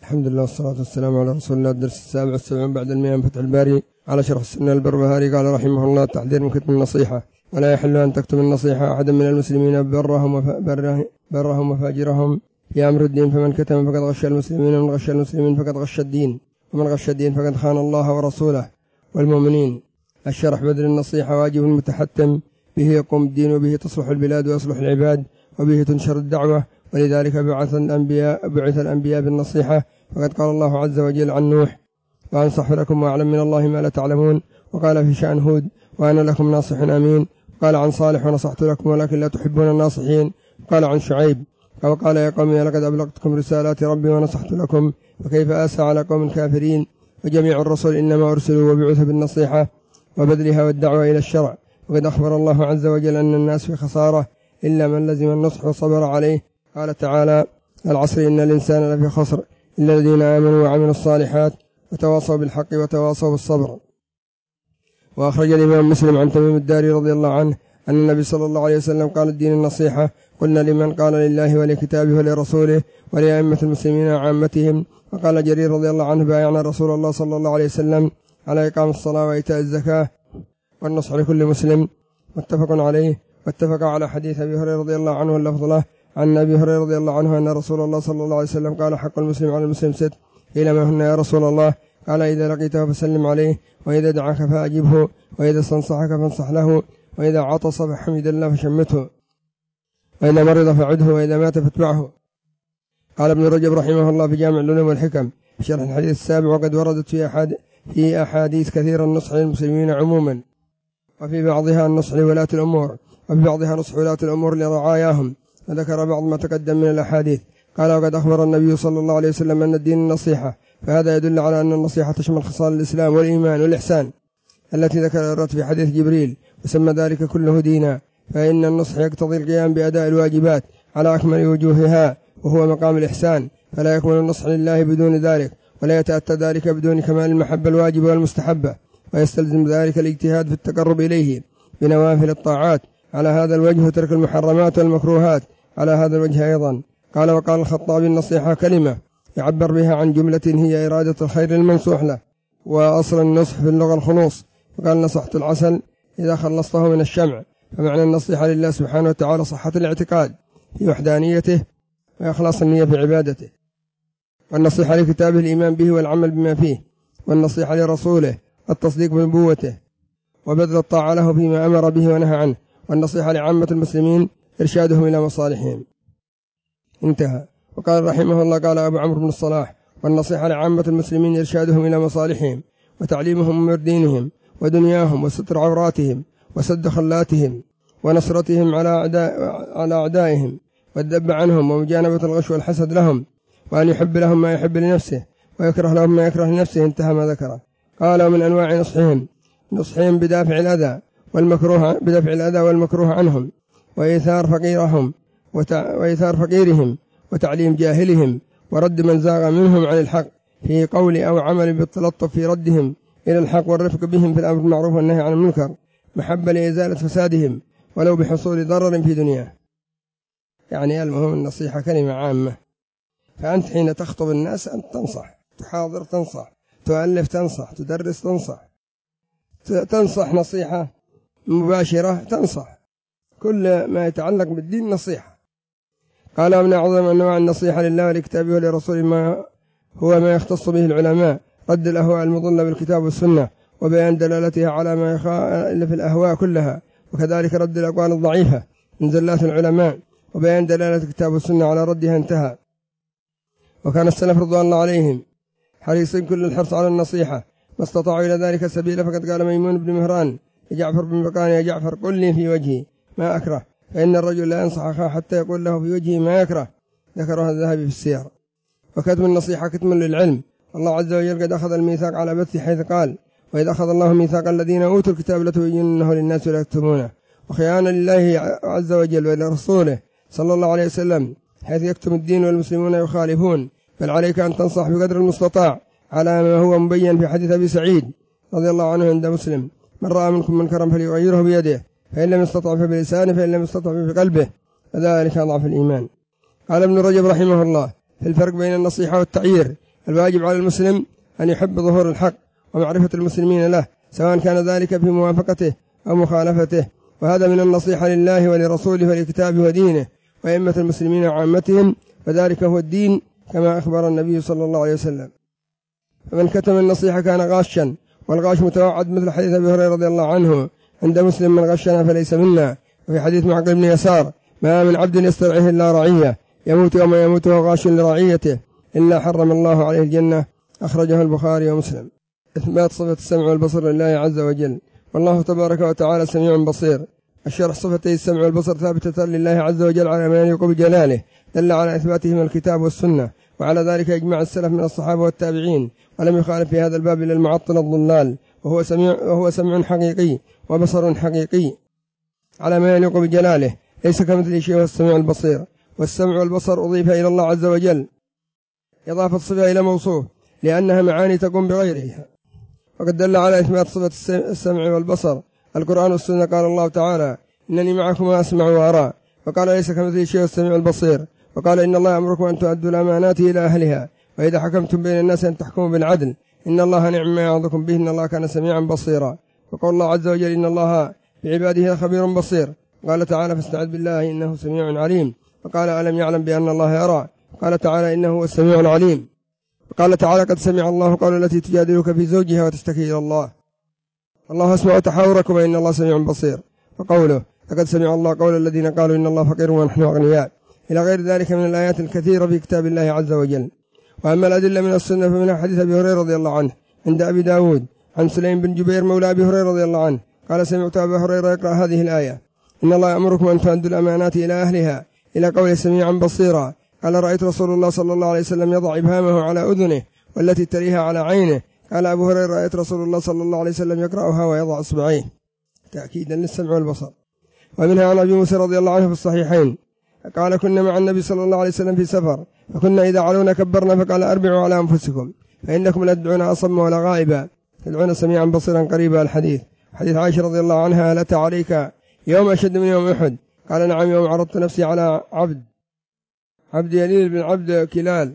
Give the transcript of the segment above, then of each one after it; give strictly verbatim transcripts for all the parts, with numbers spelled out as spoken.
الحمد لله والصلاة والسلام على رسول الله. الدرس السابع والسبعون بعد المئة من فتح الباري على شرح السنة البربهاري. قال رحمه الله: التحذير من كتم النصيحة. ولا يحل أن تكتم النصيحة أحدا من المسلمين برهم, وف... برهم وفاجرهم في أمر الدين، فمن كتم فقد غش المسلمين، ومن غش المسلمين فقد غش الدين، ومن غش الدين فقد خان الله ورسوله والمؤمنين. الشرح: بدل النصيحة واجب متحتم، به يقوم الدين، وبه تصلح البلاد ويصلح العباد، وبه تنشر الدعوة، ولذلك بعث الأنبياء, بعث الأنبياء بالنصيحة. فقد قال الله عز وجل عن نوح: وأنصح لكم وأعلم من الله ما لا تعلمون. وقال في شأن هود: وأنا لكم ناصح أمين. وقال عن صالح: ونصحت لكم ولكن لا تحبون الناصحين. وقال عن شعيب: وقال يا قوم لقد أبلغتكم رسالات ربي ونصحت لكم، فكيف آسى على قوم كافرين. وجميع الرسل إنما أرسلوا وبعث بالنصيحة وبذلها والدعوة إلى الشرع. وقد أخبر الله عز وجل أن الناس في خسارة إلا من لزم النصح وصبر عليه. قال تعالى: العصر إن الإنسان لفي خسر إلا الذين آمنوا وعملوا الصالحات وتواصوا بالحق وتواصوا بالصبر. وأخرج الإمام مسلم عن تميم الداري رضي الله عنه أن النبي صلى الله عليه وسلم قال: الدين النصيحة. قلنا: لمن؟ قال: لله ولكتابه ولرسوله ولأئمة المسلمين وعامتهم. وقال جرير رضي الله عنه: بايعنا رسول الله صلى الله عليه وسلم على إقام الصلاة وإيتاء الزكاة والنصح لكل مسلم. متفق عليه. واتفق على حديث أبي هريرة رضي الله عنه اللفظ له عن أبي هريرة رضي الله عنه أن رسول الله صلى الله عليه وسلم قال: حق المسلم على المسلم ست. قيل: ما هن يا رسول الله؟ قال: إذا لقيته فسلم عليه، وإذا دعاك فأجبه، وإذا استنصحك فانصح له، وإذا عطس فحمد الله فشمته، وإذا مرض فعده، وإذا مات فاتبعه. قال ابن رجب رحمه الله في جامع العلوم والحكم في شرح الحديث السابع: وقد وردت في أحد في أحاديث كثيرة النصح للمسلمين عموما، وفي بعضها النصح لولاة الأمور، وفي بعضها نصح ولاة الأمور لرعاياهم. وذكر بعض ما تقدم من الأحاديث. قال: وقد أخبر النبي صلى الله عليه وسلم أن الدين النصيحة، فهذا يدل على أن النصيحة تشمل خصال الإسلام والإيمان والإحسان التي ذكرت في حديث جبريل، وسمى ذلك كله دينا. فإن النصح يقتضي القيام بأداء الواجبات على أكمل وجوهها، وهو مقام الإحسان، فلا يكمل النصح لله بدون ذلك، ولا يتأتى ذلك بدون كمال المحبة الواجبة والمستحبة، ويستلزم ذلك الاجتهاد في التقرب إليه بنوافل الطاعات على هذا الوجه، وترك المحرمات والمكروهات على هذا الوجه أيضا. قال: وقال الخطابي: النصيحة كلمة يعبر بها عن جملة هي إرادة الخير المنصوح له، وأصل النصح في اللغة الخلوص. وقال: نصحت العسل إذا خلصته من الشمع. فمعنى النصيحة لله سبحانه وتعالى صحة الاعتقاد في وحدانيته وإخلاص النية في عبادته. والنصيحة لكتابه الإيمان به والعمل بما فيه. والنصيحة لرسوله التصديق بنبوته وبذل الطاعة له فيما أمر به ونهى عنه. والنصيحة لعامة المسلمين إرشادهم إلى مصالحهم. انتهى. وقال رحمه الله: قال أبو عمرو بن الصلاح: والنصيحة لعامة المسلمين إرشادهم إلى مصالحهم وتعليمهم أمور دينهم ودنياهم وستر عوراتهم وسد خلاتهم ونصرتهم على أعداء على أعدائهم والذب عنهم ومجانبة الغش والحسد لهم، وأن يحب لهم ما يحب لنفسه ويكره لهم ما يكره لنفسه. انتهى ما ذكره. قال: من أنواع نصحهم نصحهم بدافع الأذى والمكروه بدافع الأذى والمكروه عنهم، وإيثار فقيرهم وتع... وإيثار فقيرهم وتعليم جاهلهم، ورد من زاغ منهم عن الحق في قول أو عمل بالتلطف في ردهم إلى الحق، والرفق بهم في الأمر بالمعروف والنهي عن المنكر، محبة لإزالة فسادهم ولو بحصول ضرر في دنياه. يعني المهم النصيحة كلمة عامة، فأنت حين تخطب الناس أنت تنصح، تحاضر تنصح، تؤلف تنصح، تدرس تنصح، تنصح نصيحة مباشرة تنصح، كل ما يتعلق بالدين نصيحة. قال: من أعظم أنواع النصيحة لله ولكتابه ولرسوله ما هو ما يختص به العلماء: رد الأهواء المضلة بالكتاب والسنة، وبيان دلالتها على ما يخالف الأهواء كلها، وكذلك رد الأقوال الضعيفة من زلات العلماء، وبيان دلالة الكتاب والسنة على ردها. انتهى. وكان السلف رضوان الله عليهم حريصين كل الحرص على النصيحة ما استطاعوا إلى ذلك سبيلا. فقد قال ميمون بن مهران لجعفر بن بقان: يا جعفر قل لي في وجهي ما أكره، فإن الرجل لا ينصح أخاه حتى يقول له في وجهه ما يكره. ذكرها الذهبي في السير. وكتم النصيحة كتم للعلم. الله عز وجل قد أخذ الميثاق على بث، حيث قال: وإذا أخذ الله ميثاق الذين أوتوا الكتاب لتبيننه للناس ولا يكتمونه. وخيانة لله عز وجل ولرسوله صلى الله عليه وسلم، حيث يكتم الدين والمسلمون يخالفون. بل عليك أن تنصح بقدر المستطاع على ما هو مبين في حديث أبي سعيد رضي الله عنه عند مسلم: من رأى منكم منكرا فليغيره بيده، فإن لم يستطع فبلسانه، فإن لم يستطع فبقلبه، وذلك أضعف الإيمان. قال ابن رجب رحمه الله: في الفرق بين النصيحة والتعيير: الواجب على المسلم أن يحب ظهور الحق ومعرفة المسلمين له، سواء كان ذلك في موافقته أو مخالفته، وهذا من النصيحة لله ولرسوله ولكتابه ودينه وأئمة المسلمين وعامتهم، وذلك هو الدين كما أخبر النبي صلى الله عليه وسلم. فمن كتم النصيحة كان غاشا، والغاش متوعد، مثل حديث أبي هريرة رضي الله عنه عند مسلم: من غشنا فليس منا. وفي حديث معقل بن يسار: ما من عبد يسترعيه إلا رعية، يموت يوم يموت وهو غاش لرعيته إلا حرم الله عليه الجنة. أخرجه البخاري ومسلم. إثبات صفة السمع والبصر لله عز وجل، والله تبارك وتعالى سميع بصير. الشرح: صفتي السمع والبصر ثابتة لله عز وجل على ما يليق بجلاله، دل على إثباتهما الكتاب والسنة، وعلى ذلك إجماع السلف من الصحابة والتابعين، ولم يخالف في هذا الباب إلا المعطل الضلال. وهو سميع, وهو سمع حقيقي وبصر حقيقي على ما يليق بجلاله، ليس كمثل شيء، هو السميع البصير. والسمع والبصر أضيف إلى الله عز وجل إضافة الصفة إلى موصوف، لأنها معاني تقوم بغيرها، وقد دل على إثبات صفة السمع والبصر القرآن والسنة. قال الله تعالى: إنني معكم أسمع وأرى. وقال: ليس كمثل شيء، السميع البصير. وقال: إن الله يأمركم أن تؤدوا الأمانات إلى أهلها، وإذا حكمتم بين الناس أن تحكموا بالعدل، إن الله نعم ما يعظكم به، إن الله كان سميعا بصيرا. وقال الله عز وجل: إن الله بعباده خبير بصير. قال تعالى: فاستعذ بالله إنه سميع عليم. وقال: ألم يعلم بأن الله يرى. قال تعالى: إنه هو السميع العليم. وقال تعالى: قد سمع الله قول التي تجادلك في زوجها وتشتكي إلى الله، الله أسمع تحاوركم إن الله سميع بصير. وقوله: لقد سمع الله قول الذين قالوا إن الله فقير ونحن أغنياء، إلى غير ذلك من الآيات الكثيرة في كتاب الله عز وجل. وأما الأدلة من السنة فمنها حديث أبي هريرة رضي الله عنه عند أبي داود عن سليم بن جبير مولى أبي هريرة رضي الله عنه قال: سمعت أبا هريرة يقرأ هذه الآية: إن الله يأمركم أن تؤدوا الأمانات إلى أهلها، إلى قوله سميعا بصيرا. قال: رأيت رسول الله صلى الله عليه وسلم يضع إبهامه على أذنه والتي تليها على عينه. قال أبو هريرة: رأيت رسول الله صلى الله عليه وسلم يقرأها ويضع إصبعيه، تأكيدا للسمع والبصر. ومنها عن أبي موسى رضي الله عنه في الصحيحين قال: كنا مع النبي صلى الله عليه وسلم في سفر، فكنا إذا علونا كبرنا، فقال: أربعوا على أنفسكم فإنكم لا تدعون أصم ولا غائبا، تدعون سميعا بصيرا قريبا. الحديث. حديث عائشة رضي الله عنها: هل أتى عليك يوم أشد من يوم أحد؟ قال: نعم، يوم عرضت نفسي على عبد عبد يليل بن عبد كلال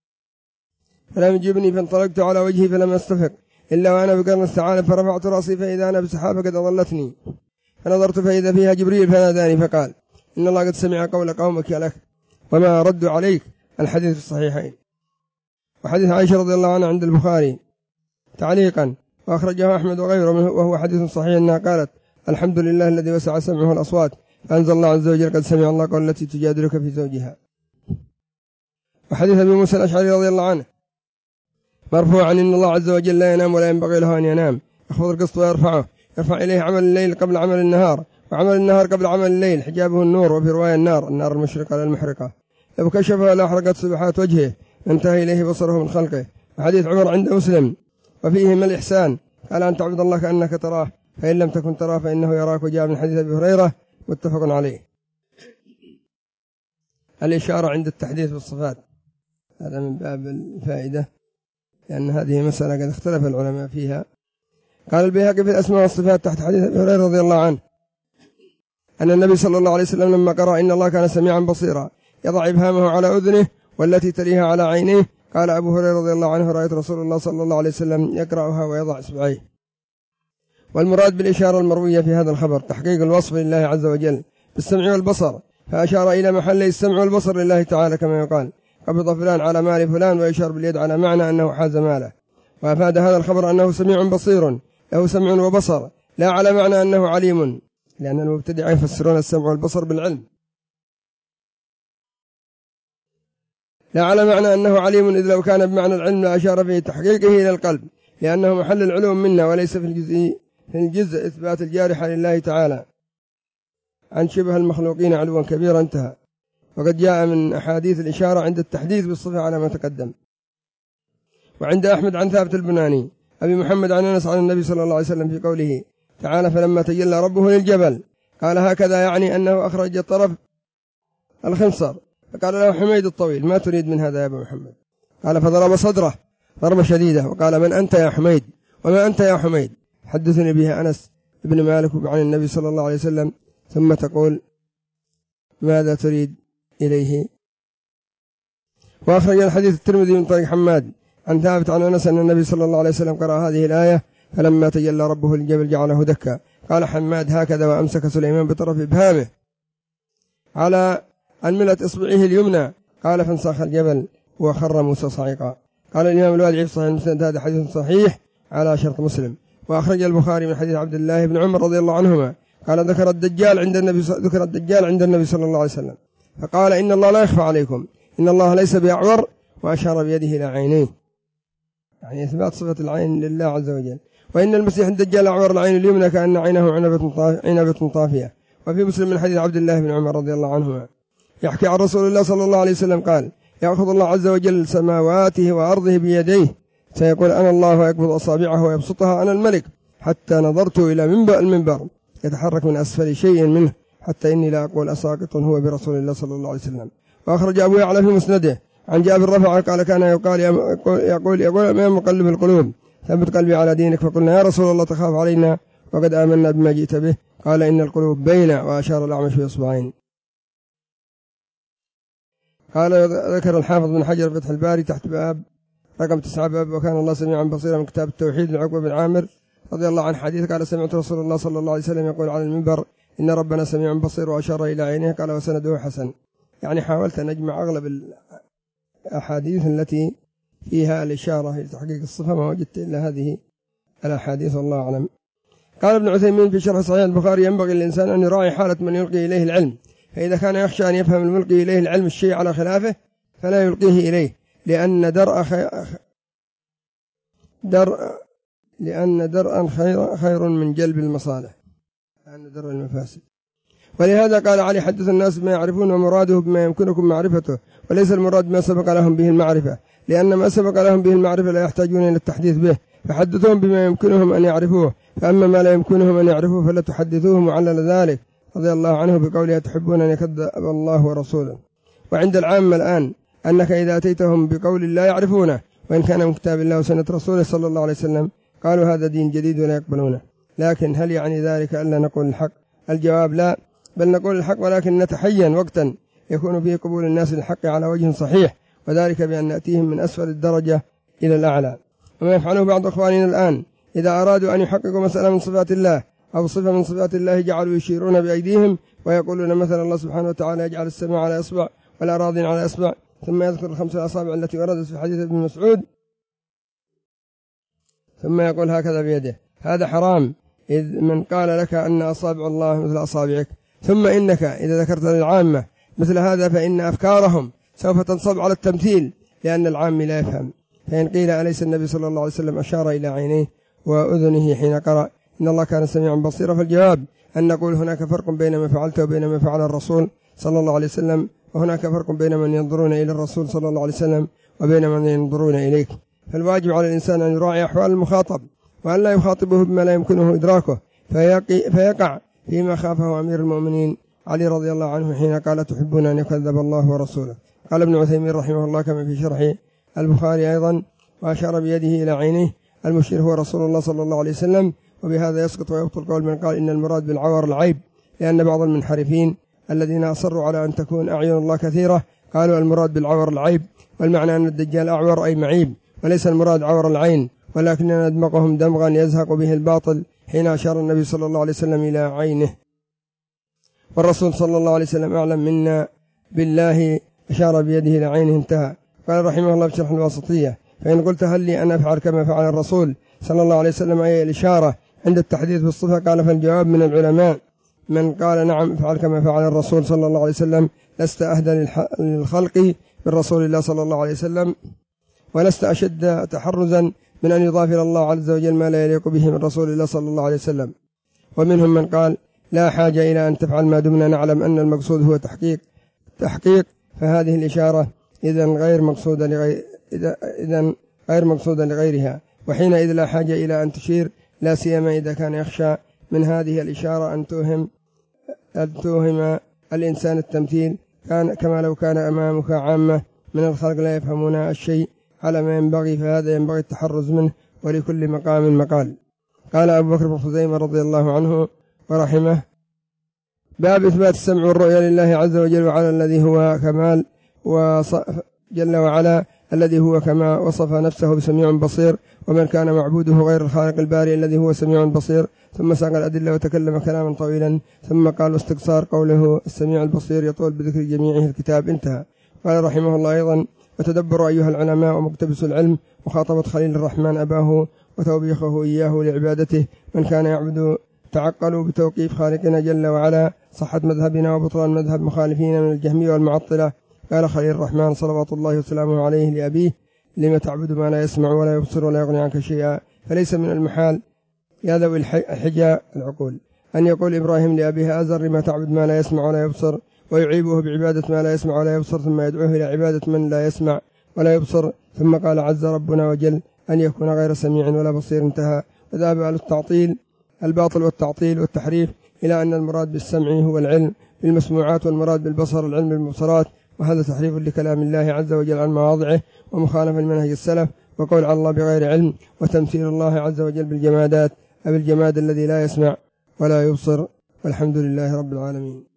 فلم يجبني، فانطلقت على وجهي فلم أستفق إلا وأنا بقرن الثعالب، فرفعت رأسي فإذا أنا بسحابة قد أضلتني، فنظرت فإذا فيها جبريل فناداني فقال: إن الله قد سمع قول قومك لك وما ردوا عليك. الحديث في الصحيحين. وحديث عائشة رضي الله عنها عند البخاري تعليقا، وأخرجه أحمد وغيره، وهو حديث صحيح، أنها قالت: الحمد لله الذي وسع سمعه الأصوات، فأنزل الله عز وجل: قد سمع الله قول التي تجادلك في زوجها. وحديث أبي موسى الأشعري رضي الله عنه مرفوعا: إن الله عز وجل لا ينام ولا ينبغي له أن ينام، يخفض القسط ويرفعه، يرفع إليه عمل الليل قبل عمل النهار، وعمل النهار قبل عمل الليل، حجابه النور، وفي رواية النار النار المشرقة على المحرقة، لو كشفها لأحرقت سبحات وجهه، انتهى إليه بصره من خلقه. وحديث عمر عند مسلم: وفيه ما الإحسان؟ قال: أن تعبد الله كأنك تراه، فإن لم تكن تراه فإنه يراك. وجاء من حديث أبي هريرة متفق عليه. الإشارة عند التحديث بالصفات، هذا من باب الفائدة، لأن هذه مسألة قد اختلف العلماء فيها. قال البيهقي في الأسماء والصفات تحت حديث أبي هريرة رضي الله عنه أن النبي صلى الله عليه وسلم لما قرأ: إن الله كان سميعا بصيرا، يضع إبهامه على أذنه والتي تليها على عينيه. قال أبو هريرة رضي الله عنه: رأيت رسول الله صلى الله عليه وسلم يقرأها ويضع إصبعيه. والمراد بالإشارة المروية في هذا الخبر تحقيق الوصف لله عز وجل بالسمع والبصر، فأشار إلى محل السمع والبصر لله تعالى، كما يقال: قبض فلان على مال فلان، ويشار باليد على معنى أنه حاز ماله. وأفاد هذا الخبر أنه سميع بصير، له سمع وبصر، لا على معنى أنه عليم، لأن المبتدعين يفسرون السمع والبصر بالعلم، لا على معنى أنه عليم، إذ لو كان بمعنى العلم لأشار فيه تحقيقه إلى القلب، لأنه محل العلوم منا، وليس في الجزء في الجزء إثبات الجارحة لله تعالى عن شبه المخلوقين علوا كبيرا. انتهى. وقد جاء من أحاديث الإشارة عند التحديث بالصفة على ما تقدم. وعند أحمد عن ثابت البناني أبي محمد عن أنس عن النبي صلى الله عليه وسلم في قوله تعالى: فلما تجلى ربه للجبل قال هكذا، يعني أنه أخرج طرف الخنصر، فقال له حميد الطويل: ما تريد من هذا يا أبا محمد؟ قال: فضرب صدره ضربة شديدة، وقال: من أنت يا حميد؟ وما أنت يا حميد؟ حدثني به أنس بن مالك عن النبي صلى الله عليه وسلم، ثم تقول: ماذا تريد إليه؟ وأخرج الحديث الترمذي من طريق حماد عن ثابت عن أنس أن النبي صلى الله عليه وسلم قرأ هذه الآية فلما تجلى ربه للجبل جعله دكا. قال حماد هكذا وأمسك سليمان بطرف إبهامه على أنملة إصبعه اليمنى قال فانساخ الجبل وخر موسى صعقا. قال الإمام الوالعي في صحيح المسند هذا حديث صحيح على شرط مسلم. وأخرج البخاري من حديث عبد الله بن عمر رضي الله عنهما قال ذكر الدجال عند النبي ذكر الدجال عند النبي صلى الله عليه وسلم فقال إن الله لا يخفى عليكم إن الله ليس بأعور وأشار بيده إلى عينيه، يعني إثبات صفة العين لله عز وجل. وإن المسيح الدجال أعور العين اليمنى كأن عينه عنبة طافية. وفي مسلم من حديث عبد الله بن عمر رضي الله عنهما يحكي عن رسول الله صلى الله عليه وسلم قال يأخذ الله عز وجل سماواته وأرضه بيديه سيقول أنا الله ويقبض أصابعه ويبسطها أنا الملك حتى نظرت إلى منبأ المنبر يتحرك من أسفل شيء منه حتى إني لا أقول أساقط هو برسول الله صلى الله عليه وسلم. وأخرج أبو يعلى في مسنده عن جابر رفع قال كان يقال يقول يقول ما مقلب القلوب ثبت قلبي على دينك. فقلنا يا رسول الله تخاف علينا وقد آمنا بما جئت به قال إن القلوب بين وأشار الأعمش بإصبعين. قال ذكر الحافظ بن حجر فتح الباري تحت باب رقم تسعة باب وكان الله سميعا بصيرا من كتاب التوحيد لعقبة بن عامر رضي الله عن حديث قال سمعت رسول الله صلى الله عليه وسلم يقول على المنبر إن ربنا سميع بصير وأشار إلى عينه قال وسنده حسن. يعني حاولت أن أجمع أغلب الأحاديث التي فيها الإشارة لتحقيق الصفة ما وجدت إلا هذه الأحاديث والله أعلم. قال ابن عثيمين في شرح صحيح البخاري ينبغي للإنسان أن يراعي حالة من يلقي إليه العلم فإذا كان يخشى أن يفهم الملقي إليه العلم الشيء على خلافه فلا يلقيه إليه لأن درء خير درء لأن درءا خير, خير من جلب المصالح لأن درء المفاسد. ولهذا قال علي حدث الناس بما يعرفون ومراده بما يمكنكم معرفته وليس المراد ما سبق لهم به المعرفة لأن ما سبق لهم به المعرفة لا يحتاجون إلى التحديث به فحدثوهم بما يمكنهم أن يعرفوه فأما ما لا يمكنهم أن يعرفوه فلا تحدثوهم وعلل ذلك رضي الله عنه بقوله تحبون أن يكذب الله ورسوله. وعند العامة الآن أنك إذا أتيتهم بقول لا يعرفونه وإن كان من كتاب الله وسنة رسوله صلى الله عليه وسلم قالوا هذا دين جديد ولا يقبلونه. لكن هل يعني ذلك ألا نقول الحق؟ الجواب لا، بل نقول الحق ولكن نتحين وقتا يكون فيه قبول الناس للحق على وجه صحيح وذلك بأن نأتيهم من أسفل الدرجة إلى الأعلى. وما يفعله بعض أخواننا الآن إذا أرادوا أن يحققوا مسألة من صفات الله أو صفة من صفات الله جعلوا يشيرون بأيديهم ويقولون مثلا الله سبحانه وتعالى يجعل السماء على إصبع والأراضين على إصبع ثم يذكر الخمس الأصابع التي وردت في حديث ابن مسعود ثم يقول هكذا بيده. هذا حرام إذ من قال لك أن أصابع الله مثل أصابعك. ثم إنك إذا ذكرت للعامة مثل هذا فإن أفكارهم سوف تنصب على التمثيل لأن العام لا يفهم. فإن قيل أليس النبي صلى الله عليه وسلم أشار إلى عينيه وأذنه حين قرأ إن الله كان سميعا بصيرا فالجواب أن نقول هناك فرق بين ما فعلته وبين ما فعل الرسول صلى الله عليه وسلم وهناك فرق بين من ينظرون إلى الرسول صلى الله عليه وسلم وبين من ينظرون إليك. فالواجب على الإنسان أن يراعي أحوال المخاطب وأن لا يخاطبه بما لا يمكنه إدراكه فيقع فيما خافه أمير المؤمنين علي رضي الله عنه حين قال تحبون أن يكذب الله ورسوله. قال ابن عثيمين رحمه الله كما في شرح البخاري أيضا وأشار بيده إلى عينيه المشير هو رسول الله صلى الله عليه وسلم. وبهذا يسقط ويبطل قول من قال إن المراد بالعور العيب لأن بعض المنحرفين الذين أصروا على أن تكون أعين الله كثيرة قالوا المراد بالعور العيب والمعنى أن الدجال أعور أي معيب وليس المراد عور العين ولكننا ندمقهم دمغا يزهق به الباطل حين أشار النبي صلى الله عليه وسلم إلى عينه والرسول صلى الله عليه وسلم أعلم منا بالله أشار بيده إلى عينه انتهى. قال رحمه الله في شرح الواسطية فإن قلت هل لي أن أفعل كما فعل الرسول صلى الله عليه وسلم أي الإشارة عند التحديث بالصفة قال فالجواب من العلماء من قال نعم افعل كما فعل الرسول صلى الله عليه وسلم لست أهدى للخلق بالرسول الله صلى الله عليه وسلم ولست أشد تحرزا من أن يضاف إلى الله عز وجل ما لا يليق به من رسول الله صلى الله عليه وسلم. ومنهم من قال لا حاجة إلى أن تفعل ما دمنا نعلم أن المقصود هو تحقيق تحقيق فهذه الإشارة إذن غير مقصودة لغير إذن غير مقصودة لغيرها وحينئذ لا حاجة إلى أن تشير لا سيما إذا كان يخشى من هذه الإشارة أن توهم أن توهم الإنسان التمثيل كان كما لو كان أمامك عامة من الخلق لا يفهمون الشيء على ما ينبغي فهذا ينبغي التحرز منه ولكل مقام مقال. قال أبو بكر بن خزيمة رضي الله عنه ورحمه باب إثبات السمع والرؤيا لله عز وجل وعلى الذي هو كمال وجل وعلا الذي هو كما وصف نفسه بسميع بصير، ومن كان معبوده غير الخالق البارئ الذي هو سميع بصير. ثم ساق الأدلة وتكلم كلاما طويلا، ثم قال واستقصار قوله السميع البصير يطول بذكر جميعه الكتاب، انتهى. قال رحمه الله أيضا: وتدبروا أيها العلماء ومقتبس العلم، وخاطبت خليل الرحمن أباه وتوبيخه إياه لعبادته. من كان يعبد تعقلوا بتوقيف خالقنا جل وعلا، صحت مذهبنا وبطلان مذهب مخالفين من الجهمية والمعطلة. قال خليل الرحمن صلوات الله وسلامه عليه لأبيه: لما تعبد ما لا يسمع ولا يبصر ولا يغني عنك شيئا؟ فليس من المحال يا ذوي الحجى العقول أن يقول إبراهيم لأبيه آزر: لما تعبد ما لا يسمع ولا يبصر، ويعيبه بعبادة ما لا يسمع ولا يبصر، ثم يدعوه إلى عبادة من لا يسمع ولا يبصر. ثم قال عز ربنا وجل: أن يكون غير سميع ولا بصير، انتهى. وذهب أهل التعطيل الباطل والتعطيل والتحريف إلى أن المراد بالسمع هو العلم بالمسموعات، والمراد بالبصر العلم بالمبصرات، وهذا تحريف لكلام الله عز وجل عن مواضعه، ومخالفة لمنهج السلف، وقول على الله بغير علم، وتمثيل الله عز وجل بالجمادات أو الجماد الذي لا يسمع ولا يبصر. والحمد لله رب العالمين.